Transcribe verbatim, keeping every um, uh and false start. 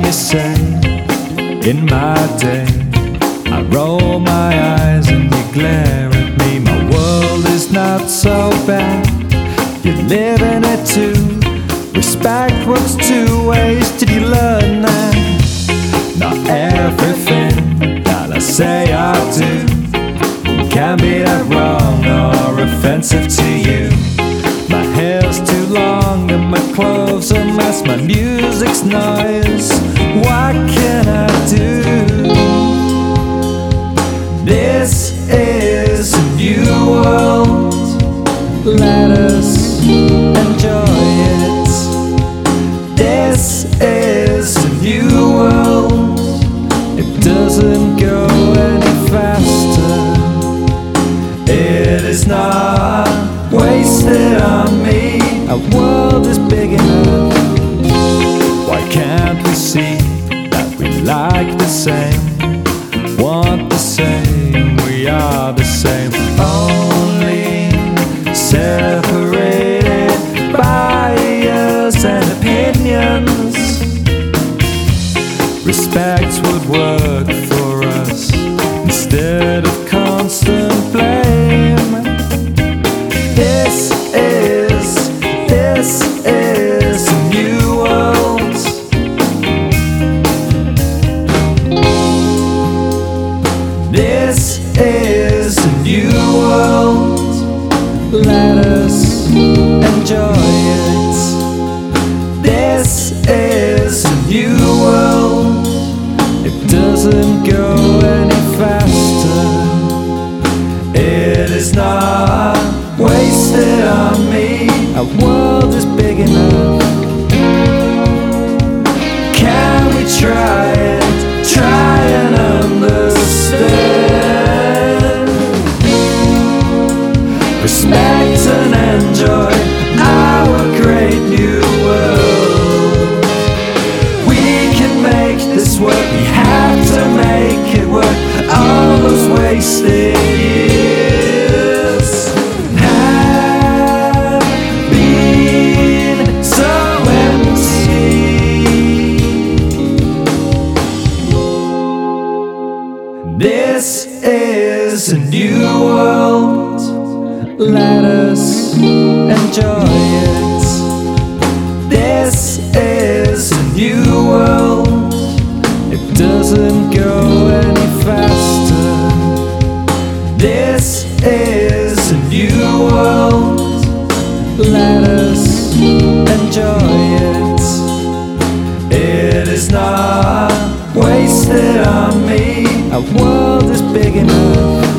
you say in my day? I roll my eyes and you glare at me. My world is not so bad, you live in it too. Respect works two ways, did you learn that? Not everything that I say I do can be that wrong or offensive to you. My hair's too long and my clothes a mess, my music's noise. What can I do? This is a new world, let us enjoy it. This is a new world, it doesn't go any faster. It is not wasted on me. Our world is big enough. Why can't we see that we like the same, want the same, we are the same, only separated by years and opinions. Respect would work for us instead of constant blame. This is, this is a new world. This is a new world, let us enjoy it. This is a new world, it doesn't go any faster. It is not wasted on me. Our world is big enough. Can we try it? Try and understand. Respect and enjoy our great new world. We can make this work, we have to make it work. All those wasted years have been so empty. This is a new world, let us enjoy it. This is a new world, it doesn't go any faster. This is a new world, let us enjoy it. It is not wasted on me. Our world is big enough.